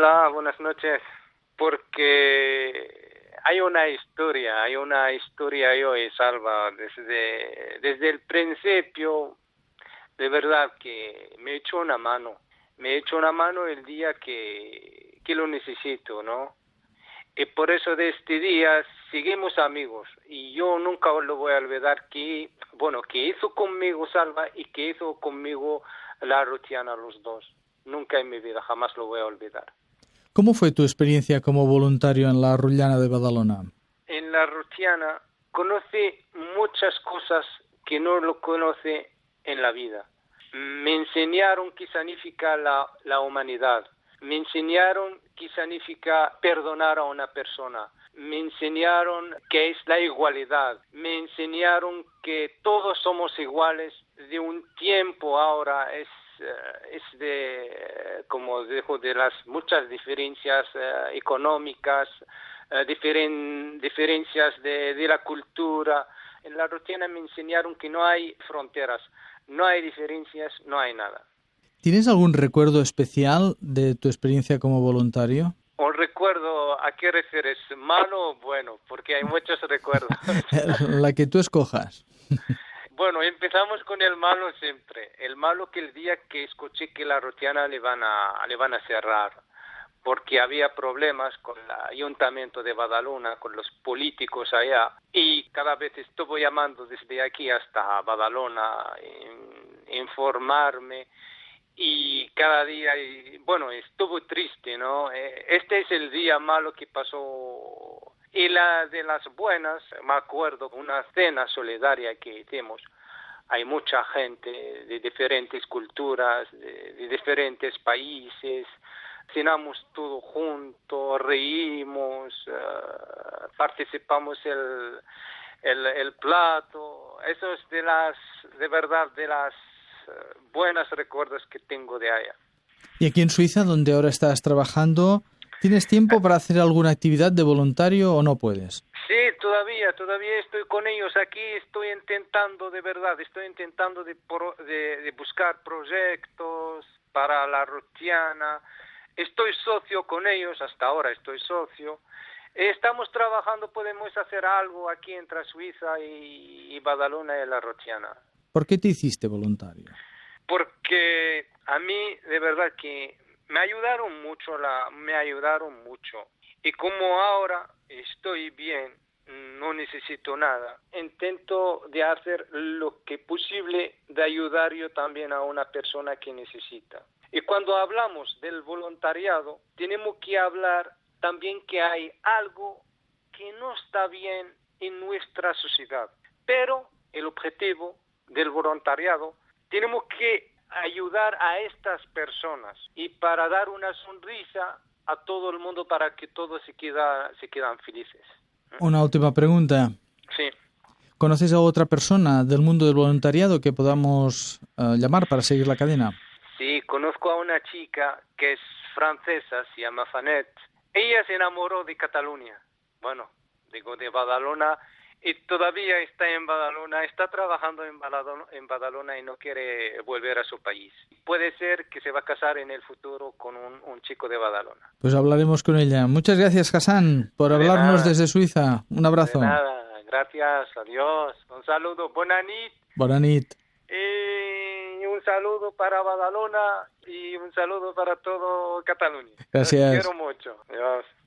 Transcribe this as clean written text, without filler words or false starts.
Hola, buenas noches. Porque hay una historia, yo y Salva, desde el principio, de verdad que me echó una mano el día que lo necesito, ¿no? Y por eso de este día seguimos amigos y yo nunca lo voy a olvidar que hizo conmigo Salva y que hizo conmigo la Rutiana los dos. Nunca en mi vida, jamás lo voy a olvidar. ¿Cómo fue tu experiencia como voluntario en la Rutllana de Badalona? En la Rutiana conocí muchas cosas que no lo conoce en la vida. Me enseñaron qué significa la humanidad. Me enseñaron qué significa perdonar a una persona. Me enseñaron qué es la igualdad. Me enseñaron que todos somos iguales. De un tiempo ahora es como dijo, de las muchas diferencias económicas, diferencias de la cultura. En la rutina me enseñaron que no hay fronteras, no hay diferencias, no hay nada. ¿Tienes algún recuerdo especial de tu experiencia como voluntario? Un recuerdo, ¿a qué refieres? ¿Malo o bueno? Porque hay muchos recuerdos. La que tú escojas. Bueno, empezamos con el malo siempre. El malo que el día que escuché que la Rutiana le van a cerrar, porque había problemas con el ayuntamiento de Badalona, con los políticos allá, y cada vez estuve llamando desde aquí hasta Badalona, informarme, y cada día, bueno, estuvo triste, ¿no? Este es el día malo que pasó. Y la de las buenas, me acuerdo, una cena solidaria que hicimos. Hay mucha gente de diferentes culturas, de diferentes países. Cenamos todo juntos, reímos, participamos el plato. Eso es de verdad, de las buenos recuerdos que tengo de allá. Y aquí en Suiza, donde ahora estás trabajando, ¿tienes tiempo para hacer alguna actividad de voluntario o no puedes? Sí, todavía estoy con ellos aquí, estoy intentando de buscar proyectos para la Rutiana. Estoy socio con ellos, hasta ahora estoy socio. Estamos trabajando, podemos hacer algo aquí entre Suiza y Badalona y la Rutiana. ¿Por qué te hiciste voluntario? Porque a mí de verdad que me ayudaron mucho. Y como ahora estoy bien, no necesito nada, intento de hacer lo que posible de ayudar yo también a una persona que necesita. Y cuando hablamos del voluntariado, tenemos que hablar también que hay algo que no está bien en nuestra sociedad. Pero el objetivo del voluntariado, tenemos que ayudar a estas personas y para dar una sonrisa a todo el mundo para que todos se quedan felices. Una última pregunta. Sí. ¿Conoces a otra persona del mundo del voluntariado que podamos llamar para seguir la cadena? Sí, conozco a una chica que es francesa, se llama Fanet. Ella se enamoró de Cataluña. Bueno, digo de Badalona, y todavía está en Badalona, está trabajando en Badalona y no quiere volver a su país. Puede ser que se va a casar en el futuro con un chico de Badalona. Pues hablaremos con ella. Muchas gracias, Hassan, por hablarnos desde Suiza. Un abrazo. De nada, gracias, adiós. Un saludo, bona nit. Bona nit. Y un saludo para Badalona y un saludo para todo Cataluña. Gracias. Los quiero mucho.